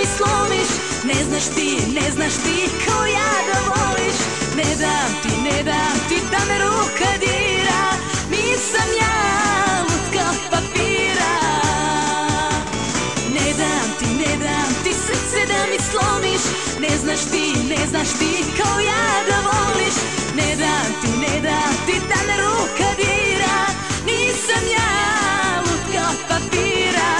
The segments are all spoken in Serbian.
slomiš. Ne znaš ti ko ja da voliš. Ne dam ti da me ruka dira. Nisam ja lutka od papira. Ne dam ti srce da mi slomiš. Ne znaš ti ko ja da voliš. Ne dam ti da me ruka dira. Nisam ja lutka od papira.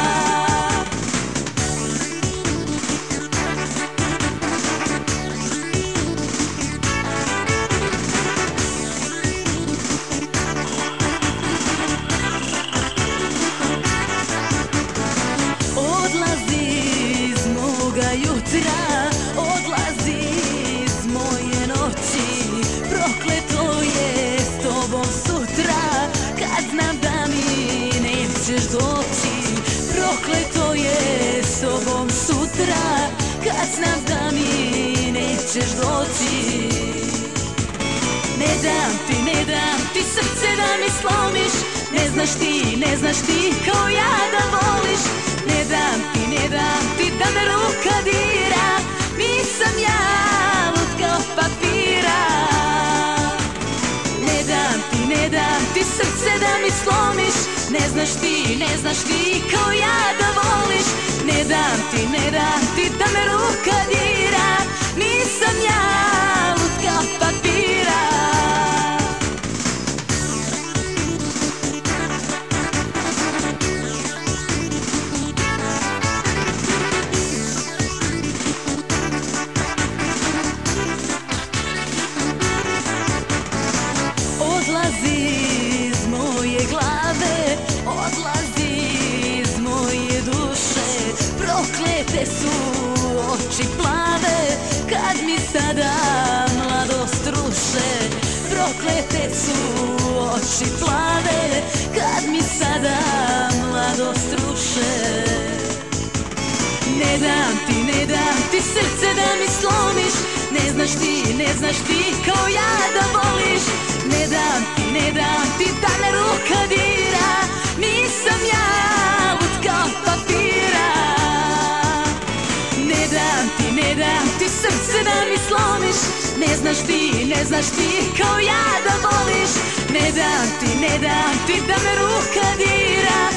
Odlazi iz moga jutra, odlazi iz moje noći. Prokleto je s tobom sutra, kad znam da mi nećeš doći. Prokleto je s tobom sutra, kad znam da mi nećeš doći. Ne dam ti srce da mi slomiš. Ne znaš ti kao ja da voliš. Ne dam ti da me ruka dira. Nisam ja lutka od papira. Ne dam ti srce da mi slomiš. Ne znaš ti kao ja da voliš. Ne dam ti da me ruka dira. Nisam ja lutka od papira. Odlazi iz moje glave, odlazi iz moje duše. Proklete su oči plave, kad mi sada mladost ruše. Proklete su oči plave, kad mi sada mladost ruše. Ne dam ti srce da mi slomiš. Ne znaš ti kao ja da voliš. Ne dam ti da me ruka dira. Nisam ja lutka od papira. Ne dam ti srce da mi slomiš. Ne znaš ti kao ja da voliš. Ne dam ti da me ruka dira.